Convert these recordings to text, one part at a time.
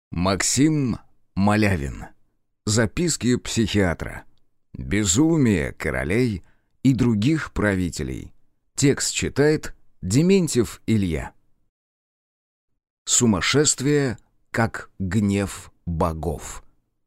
Максим Малявин. Записки психиатра. Безумие королей и других правителей. Текст читает Дементьев Илья. Сумасшествие как гнев богов.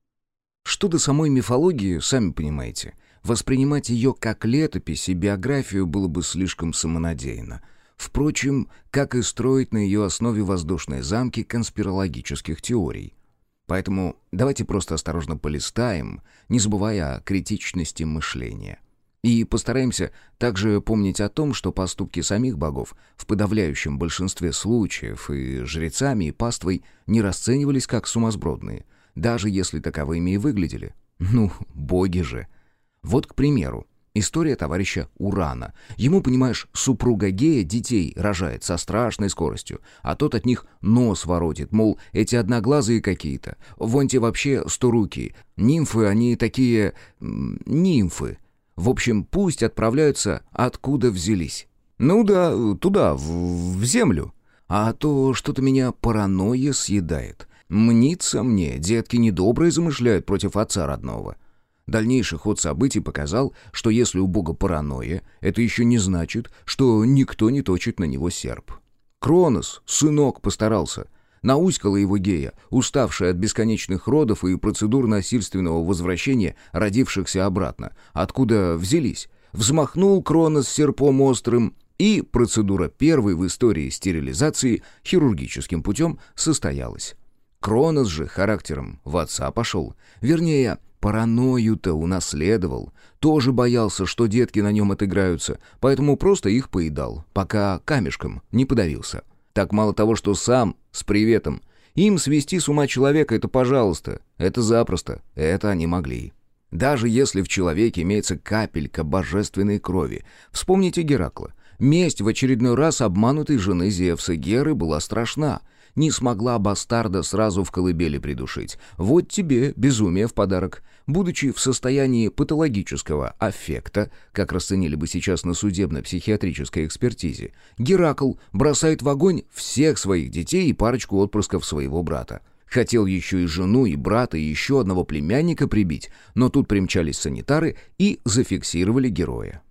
Что до самой мифологии, сами понимаете, воспринимать ее как летопись и биографию было бы слишком самонадеянно. Впрочем, как и строить на ее основе воздушные замки конспирологических теорий. Поэтому давайте просто осторожно полистаем, не забывая о критичности мышления. И постараемся также помнить о том, что поступки самих богов в подавляющем большинстве случаев и жрецами, и паствой не расценивались как сумасбродные, даже если таковыми и выглядели. Ну, боги же. Вот, к примеру, история товарища Урана. Ему, понимаешь, супруга Гея детей рожает со страшной скоростью, а тот от них нос воротит, мол, эти одноглазые какие-то, вон те вообще сторукие. Нимфы, они такие... нимфы. В общем, пусть отправляются, откуда взялись. Ну да, туда, в землю. А то что-то меня паранойя съедает. Мнится мне, детки недобрые замышляют против отца родного. Дальнейший ход событий показал, что если у бога паранойя, это еще не значит, что никто не точит на него серп. Кронос, сынок, постарался. Науськала его Гея, уставшая от бесконечных родов и процедур насильственного возвращения родившихся обратно, откуда взялись. Взмахнул Кронос серпом острым, и процедура первой в истории стерилизации хирургическим путем состоялась. Кронос же характером в отца пошел. Вернее, паранойю-то унаследовал. Тоже боялся, что детки на нем отыграются, поэтому просто их поедал, пока камешком не подавился. Так мало того, что сам с приветом. Им свести с ума человека — это пожалуйста, это запросто, это они могли. Даже если в человеке имеется капелька божественной крови. Вспомните Геракла. Месть в очередной раз обманутой жены Зевса Геры была страшна. Не смогла бастарда сразу в колыбели придушить. Вот тебе безумие в подарок. Будучи в состоянии патологического аффекта, как расценили бы сейчас на судебно-психиатрической экспертизе, Геракл бросает в огонь всех своих детей и парочку отпрысков своего брата. Хотел еще и жену, и брата, и еще одного племянника прибить, но тут примчались санитары и зафиксировали героя.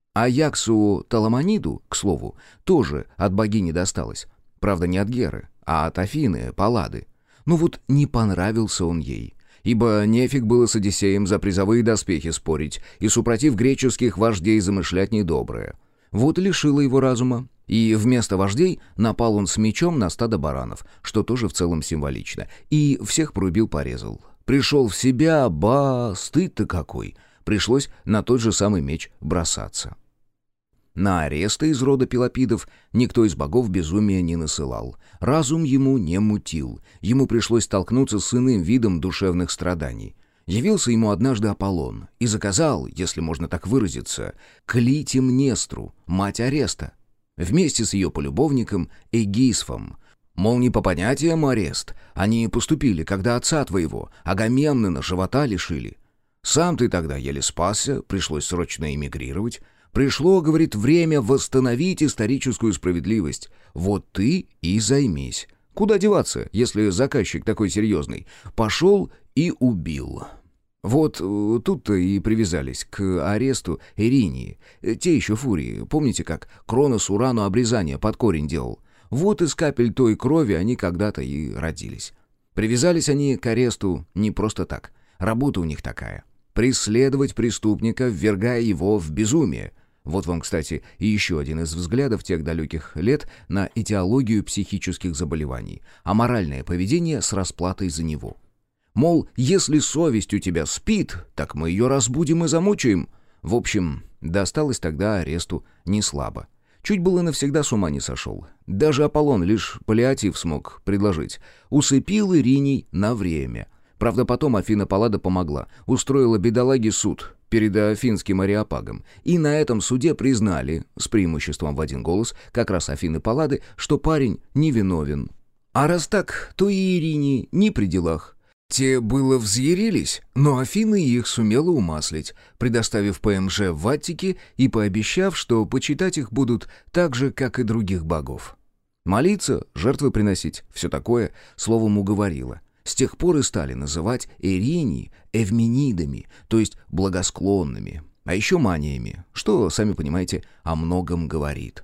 Аяксу Таламониду, к слову, тоже от богини досталось. Правда, не от Геры, а от Афины, Паллады. Ну вот не понравился он ей. Ибо нефиг было с Одиссеем за призовые доспехи спорить и супротив греческих вождей замышлять недоброе. Вот лишило его разума, и вместо вождей напал он с мечом на стадо баранов, что тоже в целом символично, и всех порубил-порезал. Пришел в себя, стыд-то какой! Пришлось на тот же самый меч бросаться. На аресты из рода Пелопидов никто из богов безумия не насылал. Разум ему не мутил. Ему пришлось столкнуться с иным видом душевных страданий. Явился ему однажды Аполлон и заказал, если можно так выразиться, Клитемнестру, мать Ареста, вместе с ее полюбовником Эгисфом. Мол, не по понятиям Арест, они поступили, когда отца твоего, Агамемнона, живота лишили. Сам ты тогда еле спасся, пришлось срочно эмигрировать. Пришло, говорит, время восстановить историческую справедливость. Вот ты и займись. Куда деваться, если заказчик такой серьезный? Пошел и убил. Вот тут-то и привязались к аресту Эринии. Те еще фурии. Помните, как Кронос Урану обрезание под корень делал? Вот из капель той крови они когда-то и родились. Привязались они к аресту не просто так. Работа у них такая. Преследовать преступника, ввергая его в безумие. Вот вам, кстати, и еще один из взглядов тех далеких лет на этиологию психических заболеваний. Аморальное поведение с расплатой за него. Мол, если совесть у тебя спит, так мы ее разбудим и замучаем. В общем, досталось тогда аресту не слабо. Чуть было навсегда с ума не сошел. Даже Аполлон лишь паллиатив смог предложить. Усыпил Ириней на время. Правда, потом Афина Паллада помогла. Устроила бедолаге суд перед афинским ареопагом. И на этом суде признали, с преимуществом в один голос, как раз Афины Паллады, что парень невиновен. А раз так, то и Ирине не при делах. Те было взъярились, но Афина их сумела умаслить, предоставив ПМЖ в Аттике и пообещав, что почитать их будут так же, как и других богов. Молиться, жертвы приносить, все такое, словом, уговорила. С тех пор и стали называть Эрини эвменидами, то есть благосклонными, а еще маниями, что, сами понимаете, о многом говорит.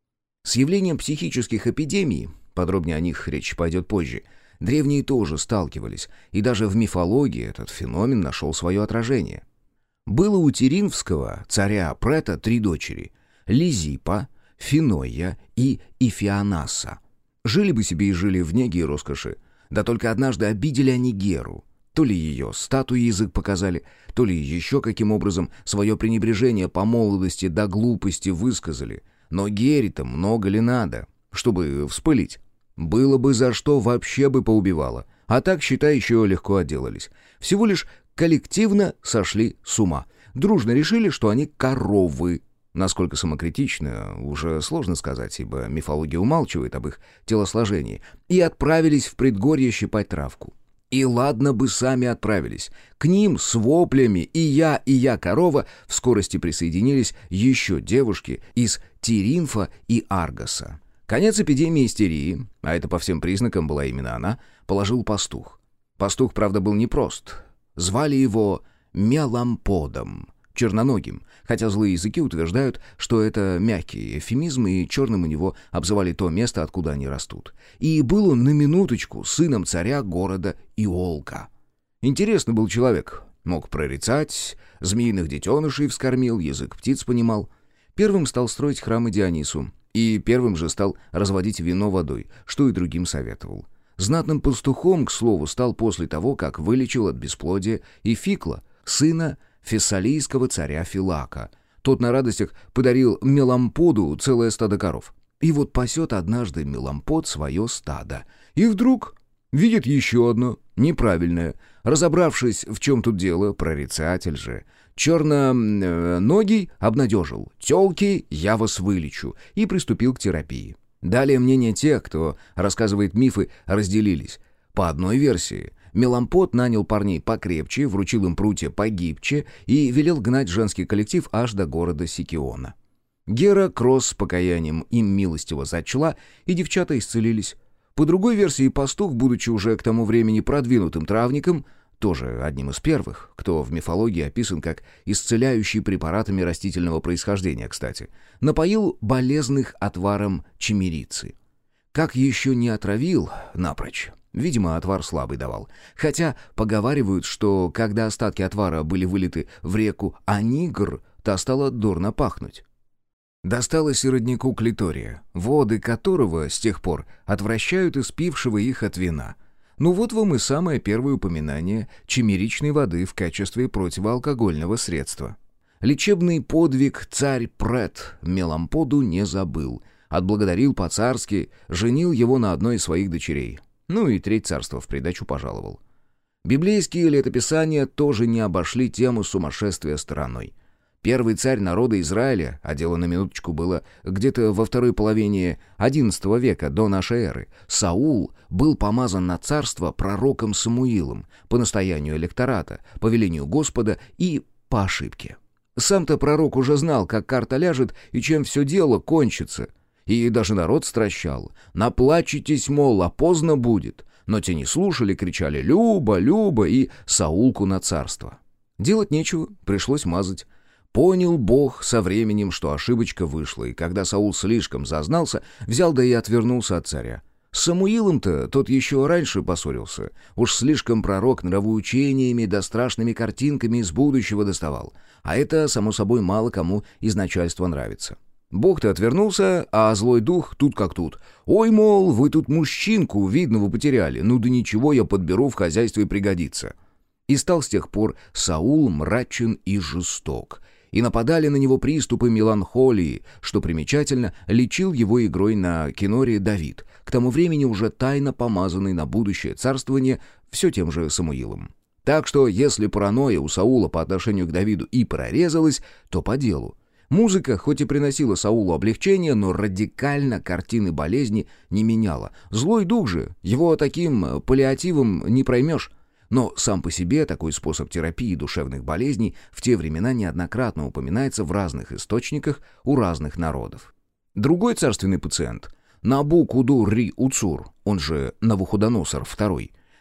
С явлением психических эпидемий, подробнее о них речь пойдет позже, древние тоже сталкивались, и даже в мифологии этот феномен нашел свое отражение. Было у Теринфского царя Прета 3 дочери – Лизипа, Финоя и Ифианаса. Жили бы себе и жили в неге и роскоши. Да только однажды обидели они Геру. То ли ее статуи язык показали, то ли еще каким образом свое пренебрежение по молодости до глупости высказали. Но Гере-то много ли надо, чтобы вспылить? Было бы за что, вообще бы поубивало. А так, считай, еще легко отделались. Всего лишь коллективно сошли с ума. Дружно решили, что они коровы. Насколько самокритично, уже сложно сказать, ибо мифология умалчивает об их телосложении. И отправились в предгорье щипать травку. И ладно бы сами отправились. К ним с воплями и я, корова» в скорости присоединились еще девушки из Теринфа и Аргоса. Конец эпидемии истерии, а это по всем признакам была именно она, положил пастух. Пастух, правда, был непрост. Звали его Меламподом, черноногим, хотя злые языки утверждают, что это мягкий эвфемизм, и черным у него обзывали то место, откуда они растут. И был он на минуточку сыном царя города Иолка. Интересный был человек, мог прорицать, змеиных детенышей вскормил, язык птиц понимал. Первым стал строить храмы Дионису, и первым же стал разводить вино водой, что и другим советовал. Знатным пастухом, к слову, стал после того, как вылечил от бесплодия Ификла, сына фессалийского царя Филака. Тот на радостях подарил Меламподу целое стадо коров. И вот пасет однажды Мелампод свое стадо. И вдруг видит еще одно, неправильное. Разобравшись, в чем тут дело, прорицатель же, черноногий обнадежил: «Телки, я вас вылечу», и приступил к терапии. Далее мнения тех, кто рассказывает мифы, разделились. По одной версии, Мелампод нанял парней покрепче, вручил им прутья погибче и велел гнать женский коллектив аж до города Сикиона. Гера Кросс с покаянием им милостиво зачла, и девчата исцелились. По другой версии, пастух, будучи уже к тому времени продвинутым травником, тоже одним из первых, кто в мифологии описан как исцеляющий препаратами растительного происхождения, кстати, напоил болезных отваром чимерицы. Как еще не отравил напрочь. Видимо, отвар слабый давал. Хотя поговаривают, что когда остатки отвара были вылиты в реку Анигр, та стала дурно пахнуть. Досталось и роднику Клитория, воды которого с тех пор отвращают испившего их от вина. Ну вот вам и самое первое упоминание чимеричной воды в качестве противоалкогольного средства. Лечебный подвиг царь Прет Меламподу не забыл. Отблагодарил по-царски, женил его на одной из своих дочерей. Ну и 3 царства в придачу пожаловал. Библейские летописания тоже не обошли тему сумасшествия стороной. Первый царь народа Израиля, а дело на минуточку было где-то во второй половине XI века до нашей эры, Саул был помазан на царство пророком Самуилом по настоянию электората, по велению Господа и по ошибке. Сам-то пророк уже знал, как карта ляжет и чем все дело кончится. И даже народ стращал: «Наплачетесь, мол, а поздно будет». Но те не слушали, кричали «Люба, Люба» и Саулку на царство. Делать нечего, пришлось мазать. Понял Бог со временем, что ошибочка вышла, и когда Саул слишком зазнался, взял да и отвернулся от царя. С Самуилом-то тот еще раньше поссорился. Уж слишком пророк нравоучениями да страшными картинками из будущего доставал. А это, само собой, мало кому из начальства нравится. Бог-то отвернулся, а злой дух тут как тут. «Ой, мол, вы тут мужчинку видного потеряли, ну да ничего, я подберу, в хозяйстве пригодится». И стал с тех пор Саул мрачен и жесток. И нападали на него приступы меланхолии, что примечательно, лечил его игрой на киноре Давид, к тому времени уже тайно помазанный на будущее царствование все тем же Самуилом. Так что, если паранойя у Саула по отношению к Давиду и прорезалась, то по делу. Музыка хоть и приносила Саулу облегчение, но радикально картины болезни не меняла. Злой дух же, его таким паллиативом не проймешь. Но сам по себе такой способ терапии душевных болезней в те времена неоднократно упоминается в разных источниках у разных народов. Другой царственный пациент, Набу-Куду-Ри-Уцур, он же Навуходоносор II,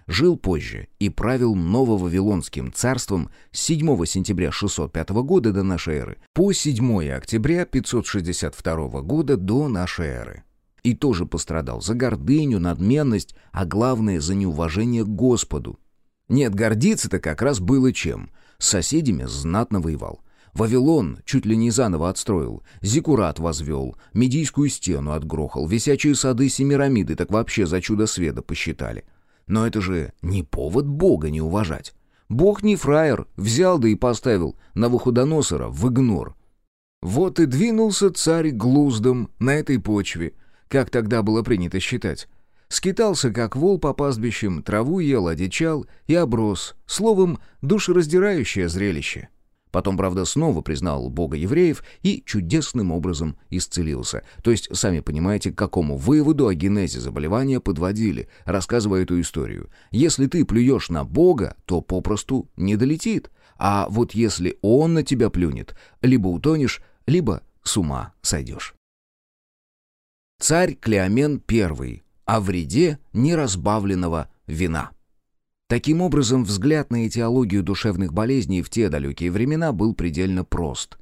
жил позже и правил Нововавилонским царством с 7 сентября 605 года до нашей эры по 7 октября 562 года до нашей эры. И тоже пострадал за гордыню, надменность, а главное за неуважение к Господу. Нет, гордиться-то как раз было чем. С соседями знатно воевал. Вавилон чуть ли не заново отстроил, зиккурат возвел, Медийскую стену отгрохал, висячие сады Семирамиды так вообще за чудо света посчитали. Но это же не повод Бога не уважать. Бог не фраер, взял да и поставил Навуходоносора в игнор. Вот и двинулся царь глуздом на этой почве, как тогда было принято считать. Скитался, как вол по пастбищам, траву ел, одичал и оброс. Словом, душераздирающее зрелище. Потом, правда, снова признал Бога евреев и чудесным образом исцелился. То есть, сами понимаете, к какому выводу о генезе заболевания подводили, рассказывая эту историю. Если ты плюешь на Бога, то попросту не долетит. А вот если Он на тебя плюнет, либо утонешь, либо с ума сойдешь. Царь Клеомен I. О вреде неразбавленного вина. Таким образом, взгляд на этиологию душевных болезней в те далекие времена был предельно прост.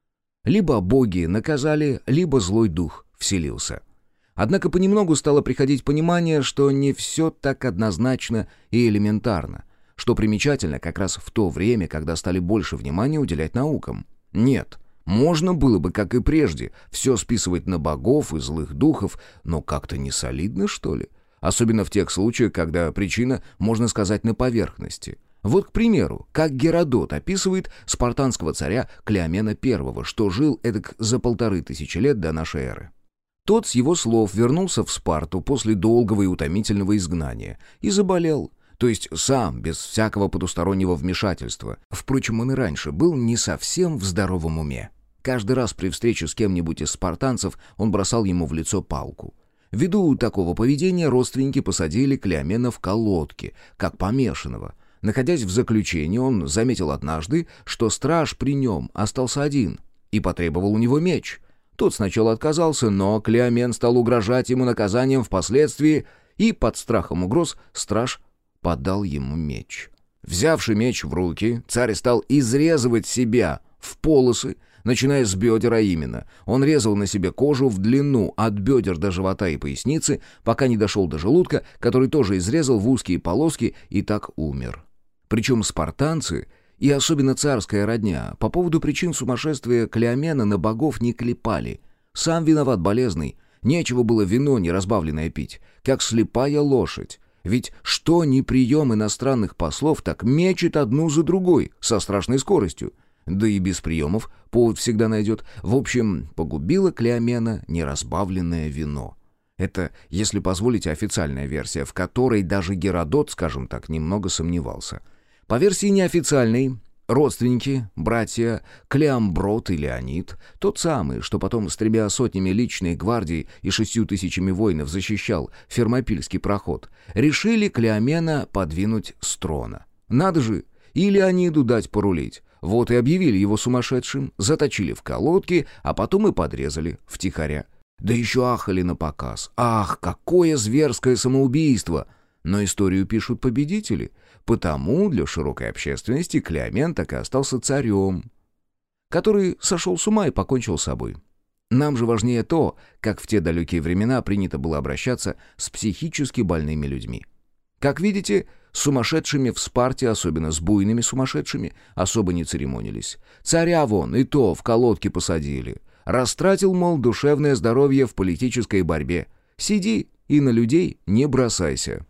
Либо боги наказали, либо злой дух вселился. Однако понемногу стало приходить понимание, что не все так однозначно и элементарно, что примечательно как раз в то время, когда стали больше внимания уделять наукам. Нет, можно было бы, как и прежде, все списывать на богов и злых духов, но как-то не солидно, что ли? Особенно в тех случаях, когда причина, можно сказать, на поверхности. Вот, к примеру, как Геродот описывает спартанского царя Клеомена I, что жил эдак за 1500 лет до нашей эры. Тот, с его слов, вернулся в Спарту после долгого и утомительного изгнания и заболел, то есть сам, без всякого потустороннего вмешательства. Впрочем, он и раньше был не совсем в здоровом уме. Каждый раз при встрече с кем-нибудь из спартанцев он бросал ему в лицо палку. Ввиду такого поведения родственники посадили Клеомена в колодки, как помешанного. Находясь в заключении, он заметил однажды, что страж при нем остался один, и потребовал у него меч. Тот сначала отказался, но Клеомен стал угрожать ему наказанием впоследствии, и под страхом угроз страж подал ему меч. Взявший меч в руки, царь стал изрезывать себя в полосы, начиная с бедер, а именно. Он резал на себе кожу в длину от бедер до живота и поясницы, пока не дошел до желудка, который тоже изрезал в узкие полоски и так умер. Причем спартанцы, и особенно царская родня, по поводу причин сумасшествия Клеомена на богов не клепали. Сам виноват болезный, нечего было вино неразбавленное пить, как слепая лошадь. Ведь что ни прием иностранных послов, так мечет одну за другой со страшной скоростью. Да и без приемов повод всегда найдет. В общем, погубило Клеомена неразбавленное вино. Это, если позволите, официальная версия, в которой даже Геродот, скажем так, немного сомневался. По версии неофициальной, родственники, братья Клеомброт и Леонид, тот самый, что потом с 3 сотнями личной гвардии и 6000 воинов защищал Фермопильский проход, решили Клеомена подвинуть с трона. Надо же, и Леониду дать порулить. Вот и объявили его сумасшедшим, заточили в колодки, а потом и подрезали втихаря. Да еще ахали на показ. Ах, какое зверское самоубийство! Но историю пишут победители, потому для широкой общественности Клеомен так и остался царем, который сошел с ума и покончил с собой. Нам же важнее то, как в те далекие времена принято было обращаться с психически больными людьми. Как видите, с сумасшедшими в Спарте, особенно с буйными сумасшедшими, особо не церемонились. Царя вон и то в колодки посадили. Растратил, мол, душевное здоровье в политической борьбе. Сиди и на людей не бросайся.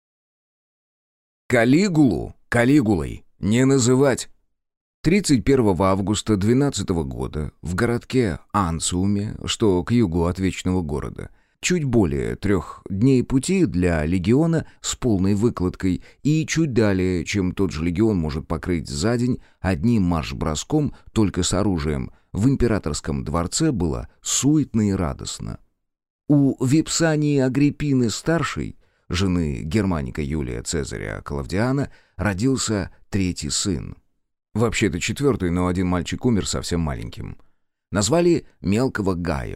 Калигулу Калигулой не называть. 31 августа 12 года в городке Анциуме, что к югу от Вечного города, чуть более 3 дней пути для легиона с полной выкладкой и чуть далее, чем тот же легион может покрыть за день одним марш-броском только с оружием, в императорском дворце было суетно и радостно. У Випсании Агриппины-старшей, жены Германика Юлия Цезаря Клавдиана, родился 3-й сын. Вообще-то 4-й, но один мальчик умер совсем маленьким. Назвали мелкого Гаем.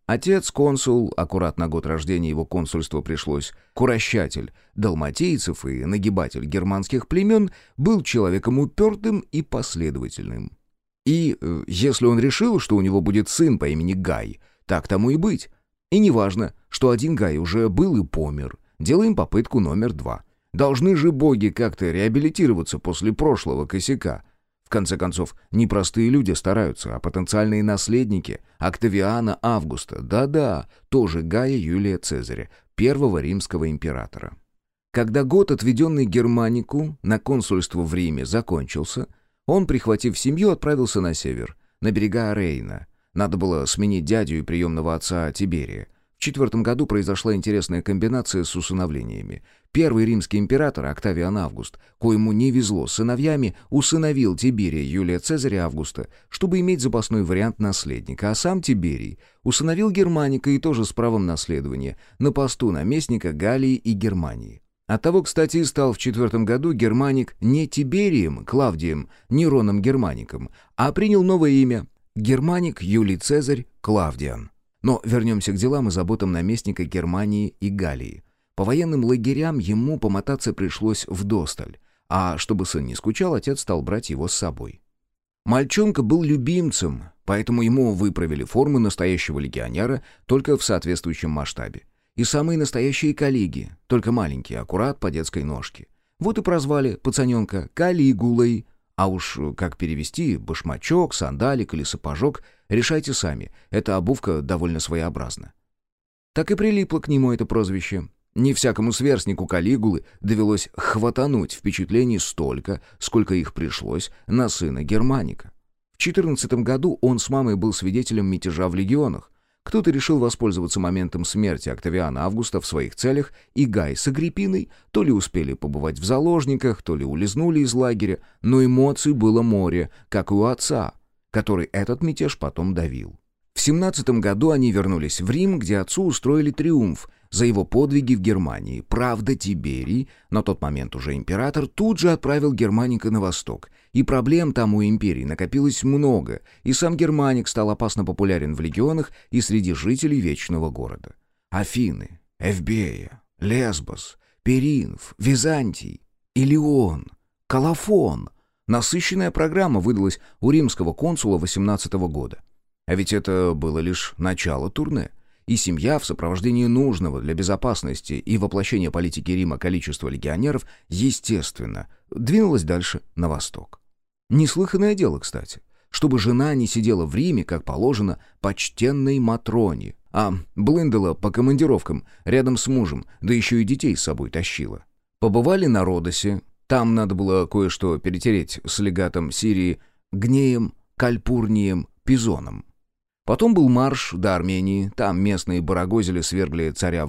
Отец, консул, аккурат на год рождения его консульства пришлось, курощатель далматийцев и нагибатель германских племен, был человеком упертым и последовательным. И если он решил, что у него будет сын по имени Гай, так тому и быть. И неважно, что один Гай уже был и помер. Делаем попытку номер 2. Должны же боги как-то реабилитироваться после прошлого косяка. В конце концов, не простые люди стараются, а потенциальные наследники Октавиана Августа, да-да, тоже Гая Юлия Цезаря, первого римского императора. Когда год, отведенный Германику на консульство в Риме, закончился, он, прихватив семью, отправился на север, на берега Рейна. Надо было сменить дядю и приемного отца Тиберия. В 4 году произошла интересная комбинация с усыновлениями. Первый римский император, Октавиан Август, коему не везло с сыновьями, усыновил Тиберия Юлия Цезаря Августа, чтобы иметь запасной вариант наследника, а сам Тиберий усыновил Германика и тоже с правом наследования, на посту наместника Галлии и Германии. Оттого, кстати, и стал в 4 году Германик не Тиберием Клавдием Нероном Германиком, а принял новое имя – Германик Юлий Цезарь Клавдиан. Но вернемся к делам и заботам наместника Германии и Галлии. По военным лагерям ему помотаться пришлось вдосталь, а чтобы сын не скучал, отец стал брать его с собой. Мальчонка был любимцем, поэтому ему выправили форму настоящего легионера только в соответствующем масштабе. И самые настоящие коллеги, только маленькие, аккурат по детской ножке. Вот и прозвали пацаненка Калигулой. А уж как перевести башмачок, сандалик или сапожок, решайте сами, эта обувка довольно своеобразна. Так и прилипло к нему это прозвище. Не всякому сверстнику Калигулы довелось хватануть впечатлений столько, сколько их пришлось на сына Германика. В 14 году он с мамой был свидетелем мятежа в легионах. Кто-то решил воспользоваться моментом смерти Октавиана Августа в своих целях, и Гай с Агриппиной то ли успели побывать в заложниках, то ли улизнули из лагеря, но эмоций было море, как и у отца, который этот мятеж потом давил. В 17 году они вернулись в Рим, где отцу устроили триумф за его подвиги в Германии. Правда, Тиберий, на тот момент уже император, тут же отправил Германика на восток. И проблем там у империи накопилось много, и сам Германик стал опасно популярен в легионах и среди жителей Вечного города. Афины, Эвбея, Лесбос, Перинф, Византий, Илион, Колофон. Насыщенная программа выдалась у римского консула 18 года. А ведь это было лишь начало турне. И семья в сопровождении нужного для безопасности и воплощения политики Рима количества легионеров, естественно, двинулась дальше на восток. Неслыханное дело, кстати, чтобы жена не сидела в Риме, как положено, почтенной Матроне, а блындала по командировкам рядом с мужем, да еще и детей с собой тащила. Побывали на Родосе, там надо было кое-что перетереть с легатом Сирии Гнеем, Кальпурнием, Пизоном. Потом был марш до Армении, там местные барагозили свергли царя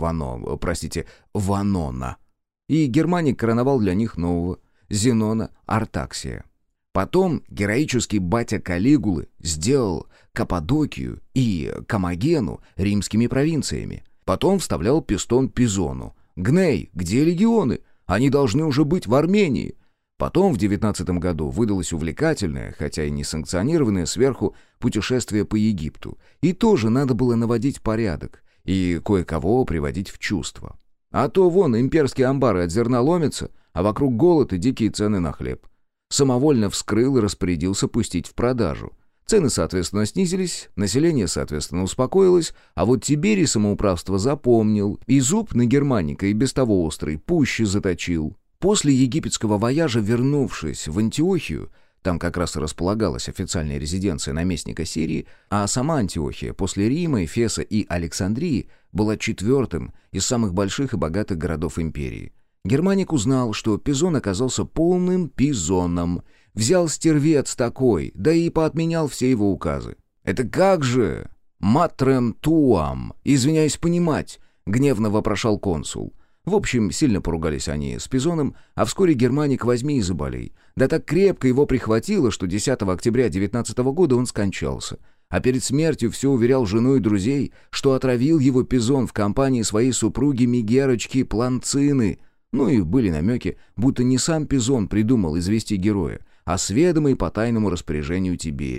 Ванона. И Германик короновал для них нового Зенона Артаксия. Потом героический батя Калигулы сделал Каппадокию и Комагену римскими провинциями. Потом вставлял пистон Пизону. «Гней, где легионы? Они должны уже быть в Армении». Потом в 19 году выдалось увлекательное, хотя и не санкционированное сверху, путешествие по Египту. И тоже надо было наводить порядок и кое-кого приводить в чувство. А то вон имперские амбары от зерна ломятся, а вокруг голод и дикие цены на хлеб. Самовольно вскрыл и распорядился пустить в продажу. Цены, соответственно, снизились, население, соответственно, успокоилось, а вот Тиберий самоуправство запомнил, и зуб на Германика и без того острый пуще заточил. После египетского вояжа, вернувшись в Антиохию, там как раз и располагалась официальная резиденция наместника Сирии, а сама Антиохия после Рима, Эфеса и Александрии была 4-м из самых больших и богатых городов империи. Германик узнал, что Пизон оказался полным пизоном. Взял стервец такой, да и поотменял все его указы. «Это как же? Матрем туам, извиняюсь понимать», — гневно вопрошал консул. В общем, сильно поругались они с Пизоном, а вскоре Германик возьми и заболей. Да так крепко его прихватило, что 10 октября 19 года он скончался. А перед смертью все уверял жену и друзей, что отравил его Пизон в компании своей супруги Мегерочки Планцины. Ну и были намеки, будто не сам Пизон придумал извести героя, а с ведомой по тайному распоряжению Тиберия.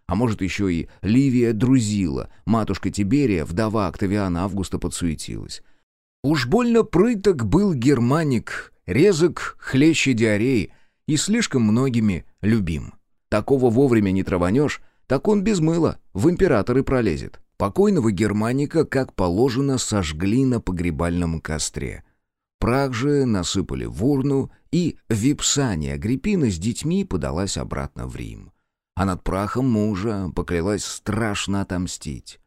А может, еще и Ливия Друзила, матушка Тиберия, вдова Октавиана Августа, подсуетилась. Уж больно прыток был германик, резок хлеще диареи и слишком многими любим. Такого вовремя не траванешь, так он без мыла в императоры пролезет. Покойного германика, как положено, сожгли на погребальном костре. Прах же насыпали в урну, и Випсания Агриппина с детьми подалась обратно в Рим. А над прахом мужа поклялась страшно отомстить.